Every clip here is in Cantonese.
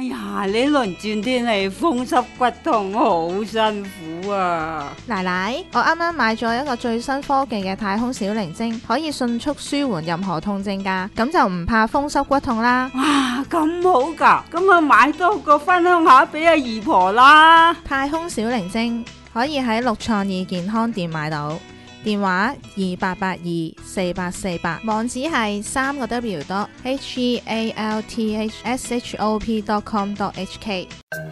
呀，呢輪轉天氣風濕骨痛好辛苦啊！ 奶奶，我啱啱買咗一個最新科技嘅太空小靈精，可以迅速舒緩任何痛症㗎，咁就唔怕風濕骨痛啦。 哇，咁好㗎，咁啊買多個分享下俾阿姨婆啦。 太空小靈精可以喺六創意健康店買到，電話28824848，網址係www.healthshop.com.hk。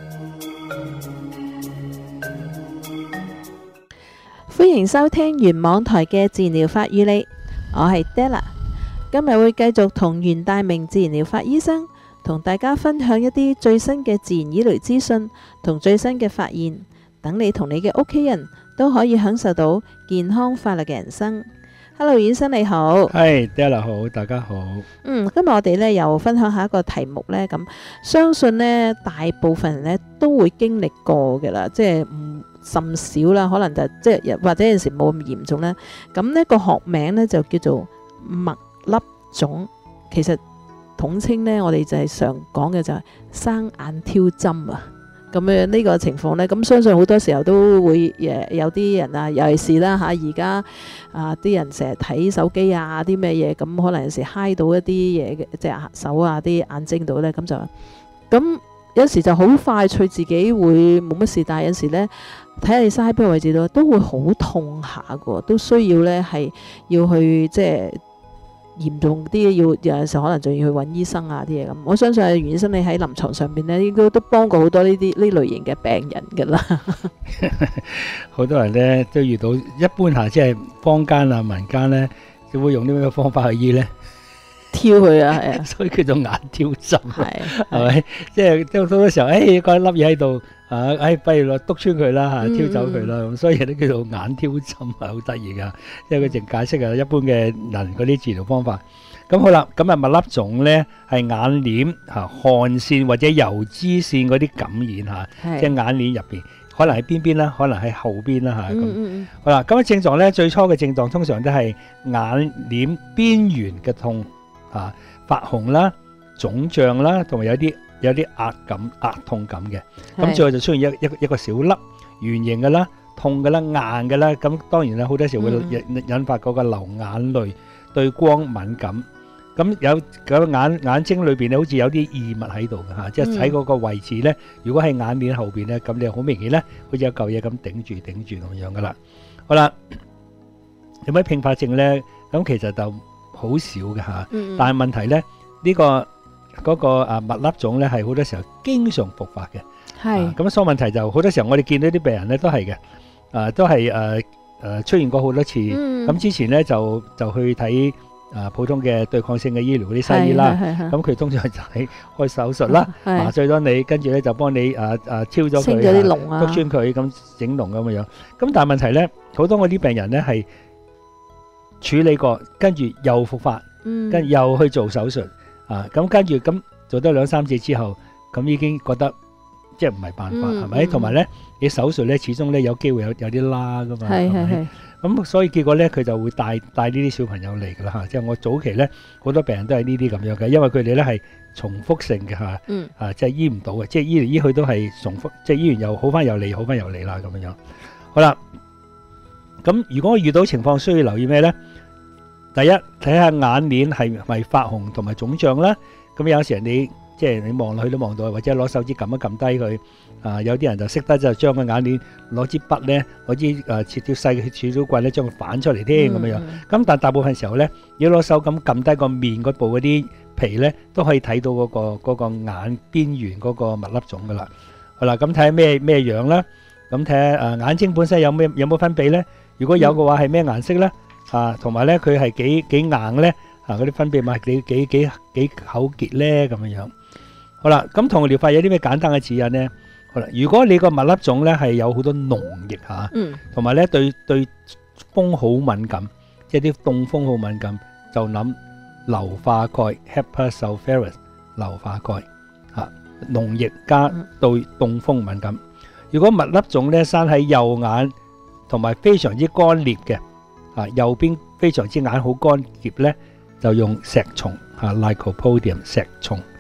歡迎收聽原網台嘅自然療法與你，我係 Della， 今日會繼續同袁大明自然療法醫生同大家分享一啲最新嘅自然醫療資訊同最新嘅發現，等你同你嘅屋企人都可以享受到健康快樂嘅人生。Hello， 醫生你好。 係 Della 好，大家好。 今日我哋咧又分享下一個題目咧，咁相信咧大部分人咧都會經歷過嘅啦，即係唔甚少啦，可能就即係或者有陣時冇咁嚴重啦。咁呢個學名咧就叫做麥粒腫，其實統稱咧我哋就係常講嘅就係生眼挑針啊。咁樣呢個情況呢，咁相信好多時候都會有啲人啊，尤其是啦嚇，而家啲人成日睇手機啊啲咩嘢，咁可能有時揩到一啲嘢嘅，即係手啊啲眼睛度呢，咁有時就好快脆自己會冇乜事，但係有時呢，睇下你揩邊個位置度都會好痛下嘅，都需要呢係要去即係嚴重啲，有陣時可能仲要去揾醫生啊啲嘢咁。我相信袁醫生你喺臨床上邊呢，應該都幫過好多呢類型嘅病人㗎啦。 好多人呢都遇到，一般下即係坊間啊民間呢，就會用啲咩方法去醫呢？ 挑佢啊，係啊， 所以叫做眼挑針，係咪？ 係即係好多時候，嗰粒嘢喺度不如落篤穿佢啦嚇，挑走佢啦，咁所以都叫做眼挑針，係好得意噶。因為佢淨解釋一般嘅人嗰啲治療方法。咁好啦，咁啊麥粒腫咧係眼簾汗腺或者油脂腺嗰啲感染嚇，即係眼簾入邊，可能喺邊邊啦，可能喺後邊啦嚇咁。好啦，咁嘅症狀咧，最初嘅症狀通常都係眼簾邊緣嘅痛。發紅啦、腫脹啦，同埋有啲壓痛感嘅。咁最後就出現一個小粒圓形嘅啦、痛嘅啦、硬嘅啦。咁當然啦，好多時會引發嗰個流眼淚、對光敏感。咁有眼睛裏邊咧，好似有啲異物喺度嘅嚇，即係喺嗰個位置咧。如果喺眼簾後邊咧，咁你好明顯咧，好似有嚿嘢咁頂住咁樣噶啦。好啦，有咩併發症咧？咁其實就好少嘅嚇，但係問題咧，嗰個麥粒腫咧係好多時候經常復發嘅。係咁，所以問題就好多時候我哋見到啲病人咧都係嘅，都係出現過好多次。咁之前咧就去睇普通嘅對抗性嘅醫療嗰啲西醫啦，咁佢通常就係開手術啦，麻醉咗你，跟住咧就幫你挑咗佢， 清咗啲膿啊， 篤穿佢咁整膿咁樣。咁但係問題咧，好多我啲病人咧係處理過，跟住又復發，跟住又去做手術，咁跟住咁做得2-3次之後，咁已經覺得即係唔係辦法，係咪？同埋咧，你手術咧始終咧有機會有啲拉噶嘛，係咪？咁所以結果咧，佢就會帶呢啲小朋友嚟噶啦嚇。即係我早期咧，好多病人都係呢啲咁樣嘅，因為佢哋咧係重複性嘅嚇，即係醫唔到嘅，即係醫嚟醫去都係重複，即係醫完又好翻又嚟，好翻又嚟啦咁樣。好啦。咁如果我遇到情況需要留意咩呢？第一，睇下眼簾係咪發紅同埋腫脹啦。咁有時你即係你望落去都望到，或者攞手指撳一撳低佢。有啲人就識得就將個眼簾攞支筆呢，攞支切條細嘅切刀棍呢，將佢反出嚟添咁樣。咁但大部分時候呢，如果攞手咁撳低個面嗰部嗰啲皮呢，都可以睇到嗰個眼邊緣嗰個麥粒腫噶啦。好啦，咁睇下咩樣啦。咁睇下眼睛本身有冇分泌呢？如果有嘅話係咩顏色咧？同埋咧佢係幾硬咧？嗰啲分泌物幾口結咧？咁樣樣。好啦，咁同療法有啲咩簡單嘅指引咧？好啦，如果你個麥粒腫咧係有好多膿液嚇，同埋咧對風好敏感，即係啲凍風好敏感，就諗硫化鈣 Hepa sulphuris 硫化鈣嚇，膿液加對凍風敏感。如果麥粒腫咧生喺右眼，同埋非常之乾裂嘅，右邊非常之眼好乾澀咧，就用石松Lycopodium 石松。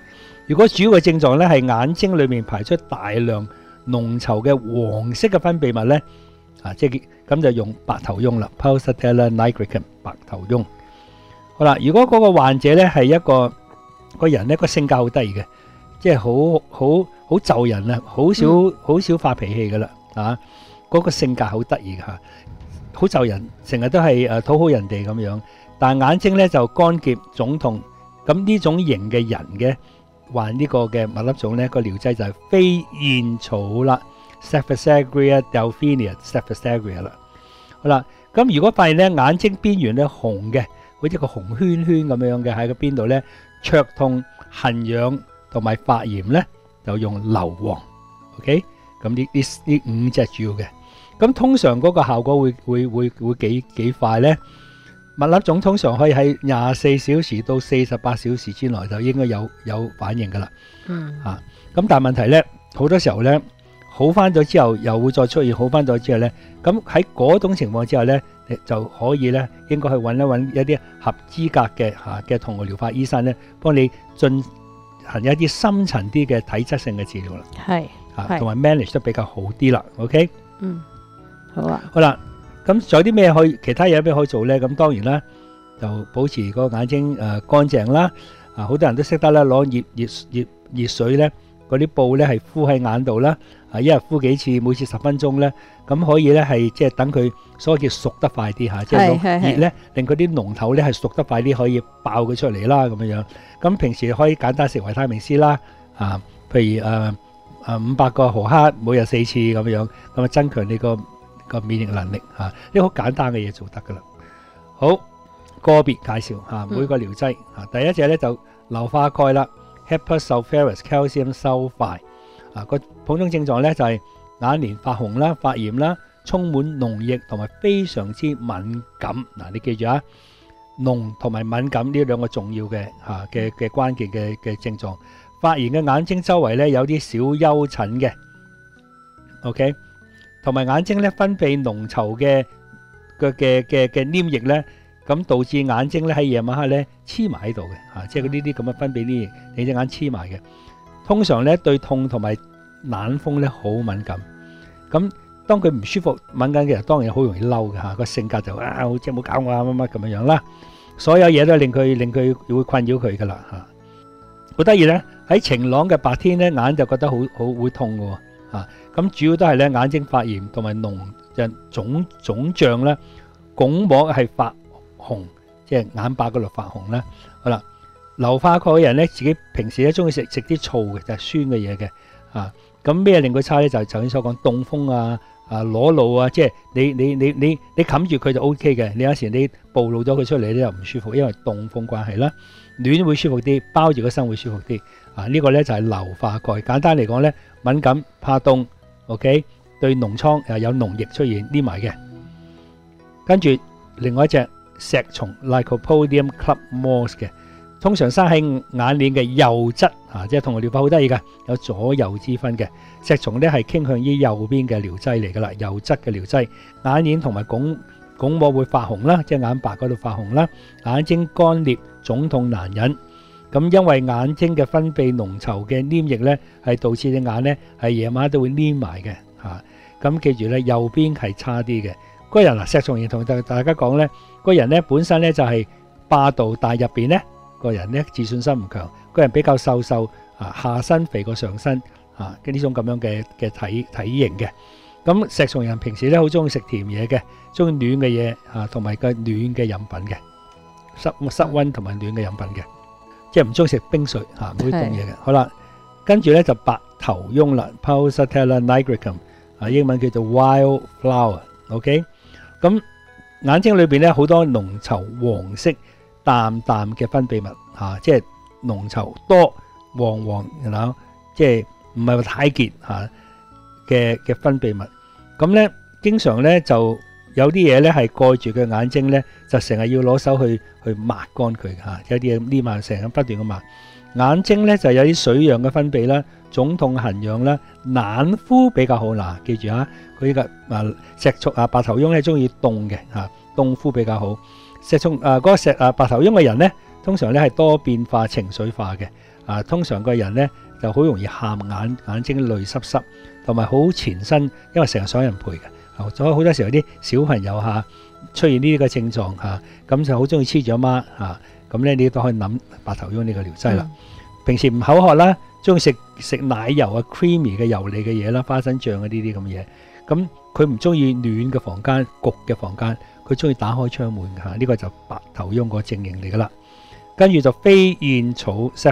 如果主要嘅症狀咧係眼睛裏面排出大量濃稠嘅黃色嘅分泌物咧，即係咁就用白頭翁啦 ，Pulsatilla nigricum 白頭翁。好啦，如果嗰個患者咧係一個人咧個性格好得意嘅，即係好就人啊，好少發脾氣噶啦，嗰個性格好得意嘅嚇，好就人，成日都係討好人哋咁樣，但係眼睛咧就乾澀腫痛。咁呢種型嘅人嘅患呢個嘅麥粒腫咧，個療劑就係飛燕草啦 ，Cephalosporin delphinium Cephalosporin 啦。好啦，咁如果發現咧眼睛邊緣咧紅嘅，好似個紅圈圈咁樣嘅喺個邊度咧，灼痛、痕癢同埋發炎咧，就用硫磺。OK， 咁呢5隻主要嘅。咁通常嗰個效果會幾快咧？麥粒腫通常可以喺24小時到48小時之內就應該有反應噶啦。咁但係問題咧，好多時候咧好翻咗之後又會再出現，好翻咗之後咧，咁喺嗰種情況之下咧，就可以咧應該去揾一啲合資格嘅同我療法醫生咧，幫你進行一啲深層啲嘅體質性嘅治療啦。係，同埋 manage 得比較好啲啦。OK， 好啊， 好啦。咁仲有啲咩其他嘢可以做咧？咁當然啦，就保持個眼睛乾淨啦。好多人都識得啦，攞熱水咧，嗰啲布咧係敷喺眼度啦。一日敷幾次，每次10分鐘咧，咁可以咧係即係等佢所謂叫熟得快啲嚇，即係熱咧令佢啲膿頭咧係熟得快啲，可以爆佢出嚟啦咁樣樣。咁平時可以簡單食維他命 C 啦，譬如500個毫克每日4次咁樣，咁啊增強你個免疫能力嚇，呢個好簡單嘅嘢做得噶啦。好，個別介紹每個療劑第一隻咧就硫化鈣啦 ，Hepatic sulfurous calcium sulfide 個普通症狀咧就係眼簾發紅啦、發炎啦、充滿膿液同埋非常之敏感。你記住膿同埋敏感呢兩個重要嘅關鍵嘅症狀。發炎嘅眼睛周圍咧有啲小丘疹嘅 ，OK。同埋眼睛咧分泌濃稠嘅黏液咧，咁導致眼睛咧喺夜晚黑咧黐埋喺度嘅，即係呢啲咁嘅分泌黏液，你隻眼黐埋嘅。通常咧對痛同埋冷風咧好敏感。咁當佢唔舒服敏感嘅人，當然好容易嬲嘅個性格就好似冇搞我乜乜咁樣樣啦。所有嘢都令佢會困擾佢噶啦嚇。好得意咧，喺晴朗嘅白天咧，眼就覺得好會痛嘅喎。咁主要都係咧眼睛發炎同埋膿就腫脹咧，鞏膜係發紅，即係眼白嗰度發紅啦。好啦，硫化鈣嘅人咧，自己平時咧中意食啲醋嘅，就係酸嘅嘢嘅。咁咩令佢差咧？就係頭先所講凍風裸露啊，即係你冚住佢就 O K 嘅。你有時你暴露咗佢出嚟咧又唔舒服，因為凍風關係啦。暖會舒服啲，包住個身會舒服啲。呢個咧就係硫化鈣。簡單嚟講咧，敏感怕凍 ，OK， 對膿瘡有膿液出現黏埋嘅。跟住另外一隻石蟲 Lycopodium club moss 嘅，通常生喺眼簾嘅右側即係同我療法好得意㗎，有左右之分嘅。石蟲咧係傾向於右邊嘅療劑嚟㗎啦，右側嘅療劑。眼簾同埋鞏膜會發紅啦，即係眼白嗰度發紅啦，眼睛乾裂、腫痛難忍。咁因為眼睛嘅分泌濃稠嘅黏液咧，係導致隻眼咧係夜晚都會黏埋嘅嚇。咁記住咧，右邊係差啲嘅。嗰人石蟲同大家講咧，嗰人咧本身咧就係霸道，但係入邊咧個人咧自信心唔強，個人比較瘦下身肥過上身嘅呢種咁樣嘅體型嘅。咁石蟲人平時咧好中意食甜嘢嘅，中意暖嘅嘢同埋個暖嘅飲品嘅，濕溫同埋暖嘅飲品嘅。即係唔中意食冰水唔會凍嘢嘅。好啦，跟住咧就白頭翁啦 ，Pulsatilla nigricum，英文叫做 wild flower。OK， 咁眼睛裏邊咧好多濃稠黃色淡嘅分泌物即係濃稠多黃，然後即係唔係話太結嘅分泌物。咁咧經常咧就有啲嘢咧係蓋住佢眼睛咧，就成日要攞手去抹乾佢有啲嘢黏埋，成日不斷咁抹。眼睛咧就有啲水樣嘅分泌啦，腫痛痕癢啦，冷敷比較好嗱。記住佢呢個石蟲白頭翁咧中意凍嘅凍敷比較好。石蟲嗰個白頭翁嘅人咧，通常咧係多變化情緒化嘅通常個人呢就好容易喊，眼睛淚濕濕，同埋好纏身，因為成日想人陪嘅。所以好多時候啲小朋友出現呢個症狀咁就好中意黐住阿媽咁咧你都可以諗白頭翁呢個療劑啦。平時唔口渴啦，中意食奶油creamy 嘅油膩嘅嘢啦，花生醬呢啲咁嘅嘢。咁佢唔中意暖嘅房間，焗嘅房間，佢中意打開窗門呢個就白頭翁個症型嚟噶啦。跟住就飛燕草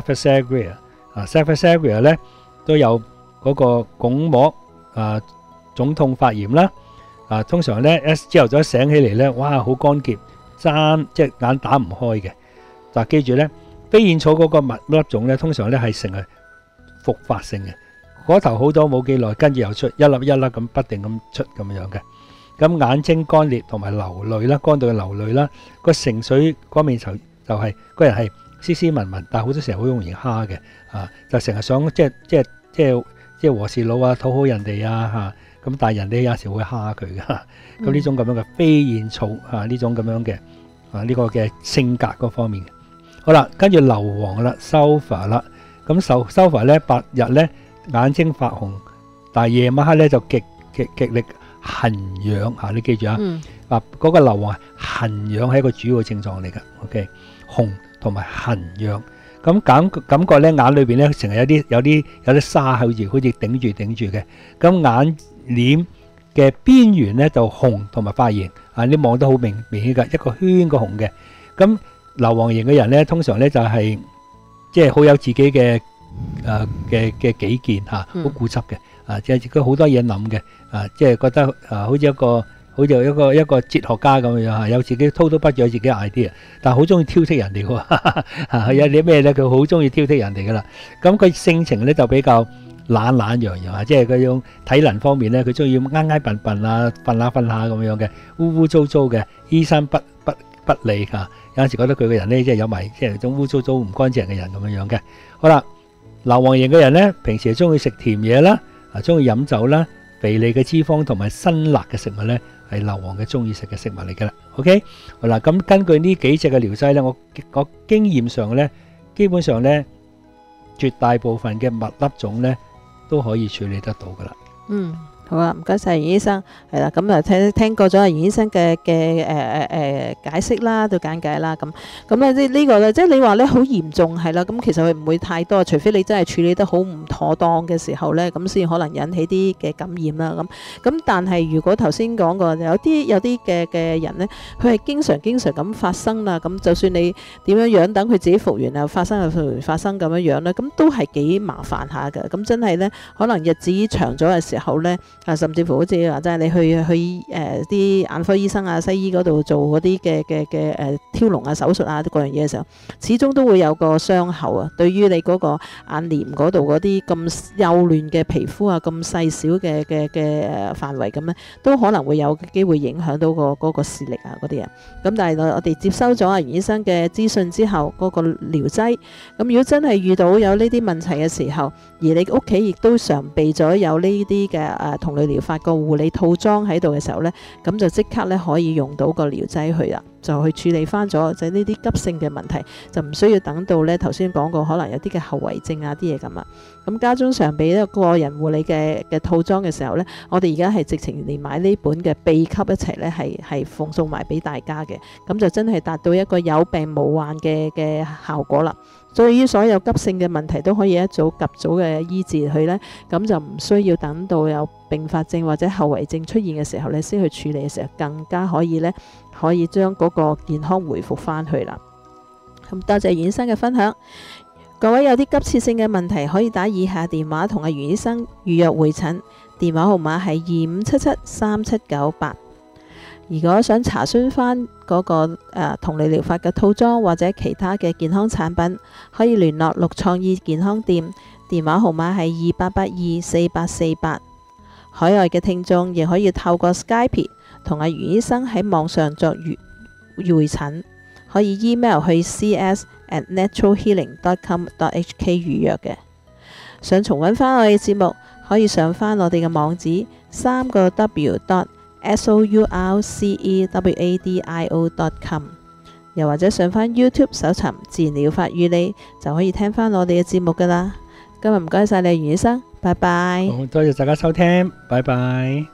Saphira 咧都有嗰個鞏膜腫痛發炎啦。通常咧朝頭早醒起嚟咧，哇好乾澀，即係眼打唔開嘅。但係記住咧，飛燕草嗰個粒腫咧，通常咧係成日復發性嘅，嗰頭好多冇幾耐，跟住又出一粒一粒咁不定咁出咁樣嘅。咁眼睛乾裂同埋流淚啦，乾到流淚啦，個情緒嗰面就係個人係斯斯文文，但係好多時候好容易蝦嘅就成日想即係和事佬討好人哋咁但係人哋有時會蝦佢嘅。咁呢種咁樣嘅飛燕草呢種咁樣嘅呢個嘅性格嗰方面嘅。好啦，跟住硫磺啦 sulphur 啦，咁sulphur咧白日咧眼睛發紅，但係夜晚黑咧就極力痕癢你記住嗰個硫磺痕癢係一個主要症狀嚟㗎。OK， 紅同埋痕癢，咁感覺咧眼裏邊咧成日有啲沙好似頂住嘅，咁眼簾嘅邊緣咧就紅同埋發炎你望得好明顯㗎，一個圈個紅嘅。咁硫磺型嘅人咧，通常咧就係即係好有自己嘅己見好固執嘅即係自己好多嘢諗嘅即係覺得好似一個哲學家咁樣有自己滔滔不絕有自己 idea， 但係好中意挑剔人哋喎有啲咩咧佢好中意挑剔人哋噶啦。咁佢性情咧就比較懶洋洋即係嗰種體能方面咧，佢中意挨笨笨瞓下咁樣嘅，污糟糟嘅，衣衫不理有陣時覺得佢個人咧即係有埋即係種污糟糟唔乾淨嘅人咁樣嘅。好啦，硫磺型嘅人咧，平時係中意食甜嘢啦，中意飲酒啦，肥膩嘅脂肪同埋辛辣嘅食物咧，係硫磺嘅中意食嘅食物嚟噶啦。OK， 好啦，咁根據呢幾隻嘅療劑咧，我經驗上咧，基本上咧，絕大部分嘅麥粒腫咧都可以處理得到噶啦。 好啊，唔該晒袁醫生，係啦，咁聽過咗袁醫生嘅解釋啦，對簡介啦，咁咧呢個咧，即係你話咧好嚴重係啦，咁其實佢唔會太多，除非你真係處理得好唔妥當嘅時候咧，咁先可能引起啲嘅感染啦。咁但係如果頭先講過有啲嘅人咧，佢係經常咁發生啦，咁就算你點樣等佢自己復原啊，發生咁樣咧，咁都係幾麻煩下嘅。咁真係咧，可能日子長咗嘅時候咧。甚至乎好似話齋你去啲眼科醫生西醫嗰度做嗰啲嘅挑膿手術嗰樣嘢嘅時候，始終都會有個傷口對於你嗰個眼簾嗰度嗰啲咁幼嫩嘅皮膚咁細小嘅範圍咁咧，都可能會有機會影響到嗰個視力嗰啲嘢。咁但係我哋接收咗袁醫生嘅資訊之後，嗰個療劑，咁如果真係遇到有呢啲問題嘅時候，而你屋企亦都常備咗有呢啲嘅同類療法個護理套裝喺度嘅時候呢，咁就即刻咧可以用到個療劑去啦，就去處理翻咗就呢啲急性嘅問題，就唔需要等到呢頭先講過可能有啲嘅後遺症啲嘢咁啊。咁家中常備一個人護理嘅套裝嘅時候呢，我哋而家係直情連買呢本嘅秘笈一齊呢係奉送埋俾大家嘅，咁就真係達到一個有病無患嘅效果啦。對於所有急性嘅問題都可以一早及早嘅醫治佢呢，咁就唔需要等到有併發症或者後遺症出現嘅時候呢先去處理嘅時候，更加可以將嗰個健康回復翻去啦。咁多謝袁醫生嘅分享，各位有啲急切性嘅問題可以打以下電話同袁醫生預約會診，電話號碼係25773798。如果想查詢翻嗰個同類療法嘅套裝或者其他嘅健康產品，可以聯絡綠創意健康店，電話號碼係28824848。海外嘅聽眾亦可以透過 Skype 同袁醫生喺網上作會診，可以 email 去 cs@naturalhealing.com.hk 預約嘅。想重溫翻我哋嘅節目，可以上翻我哋嘅網址3W.sourcewadio.com。 又或者上返 YouTube 搜尋自然療法與你，就可以聽返我哋嘅節目噶啦。今日唔該晒你，袁醫生，拜拜。 好，多謝大家收聽，拜拜。